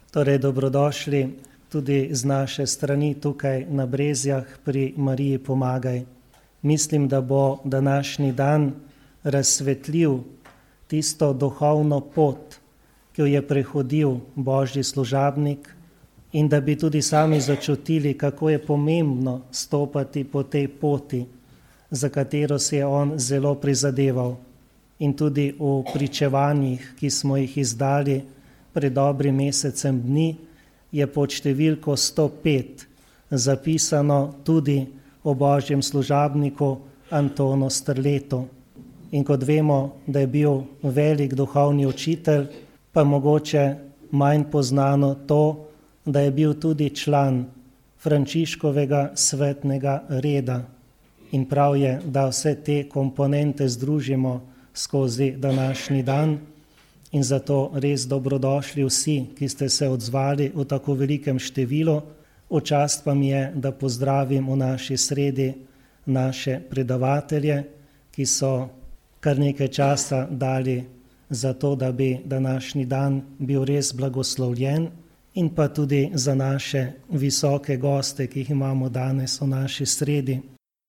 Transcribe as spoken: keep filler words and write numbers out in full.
Torej, dobrodošli tudi z naše strani tukaj na Brezjah pri Mariji Pomagaj. Mislim, da bo današnji dan razsvetlil tisto duhovno pot, ki jo je prehodil Božji služabnik, in da bi tudi sami začutili, kako je pomembno stopati po tej poti, za katero se je on zelo prizadeval. In tudi v pričevanjih, ki smo jih izdali pred dobrim mesecem dni, je pod številko sto pet zapisano tudi o Božjem služabniku Antonu Strletu. In kot vemo, da je bil velik duhovni učitelj, pa mogoče manj poznano to, da je bil tudi član Frančiškovega svetnega reda. In prav je, da vse te komponente združimo skozi današnji dan, in zato res dobrodošli vsi, ki ste se odzvali v tako velikem številu. V čast pa mi je, da pozdravim v naši sredi naše predavatelje, ki so kar nekaj časa dali za to, da bi današnji dan bil res blagoslovljen, in pa tudi za naše visoke goste, ki jih imamo danes v naši sredi.